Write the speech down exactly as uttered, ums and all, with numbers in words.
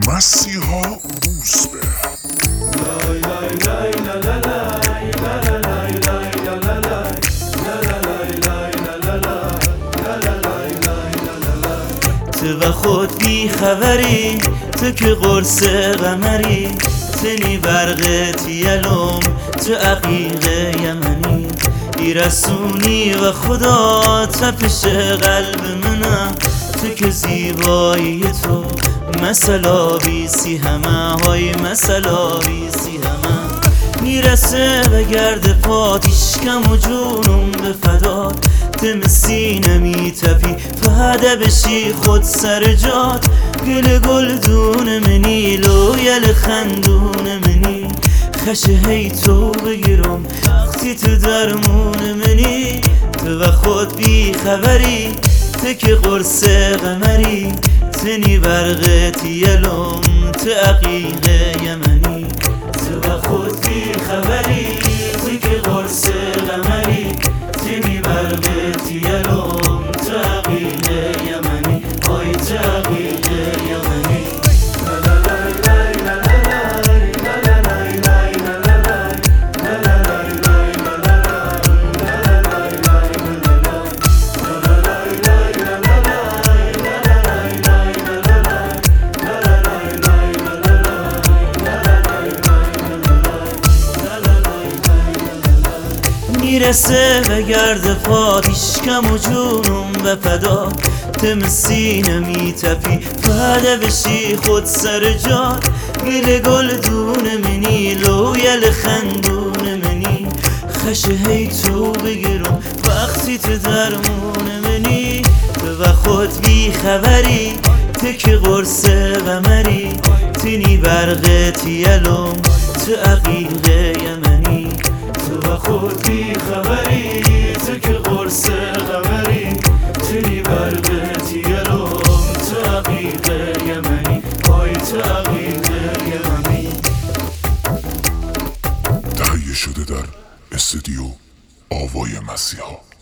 مسیحا روزبه. تو و خود بی خبری، تو که قرص قمری، تنی برق تیلم، تو عقیق یمنی، ای رسونی و خدا تپش قلب منم، تو که زیبایی تو مثلا بیسی همه های مثلا بیسی همه میرسه و گرد پات اشکم و جونم به فدات تمسی نمیتپی فهده بشی خود سر جات گل گل دون منی لویل خندون منی خشه هی تو بگیرم وقتی تو درمون منی تو و خود بی خبری تو که قرص قمری تنی برق تیلم تو عقیق یمنی تو و خود بی خبری تو که قرص قمری تنی برق تیلم تو عقیق یمنی آی تو عقیق یمنی میرسه و گرد پات اشکم و جونم به فدا تمسی نمیتپی فهده بشی خود سر جات گل گل دون منی لویل خندون منی خشه هی تو بگیرم وقتی تو درمون منی تو و خود بی خبری تو که قرص قمری تنی برق تیلم تو عقیق یمنی تو و خود بی خبری تو که قرص قمری تنی برق تیلم تو عقیق یمنی آی تو عقیق یمنی. تهیه شده در استودیو آوای مسیحا.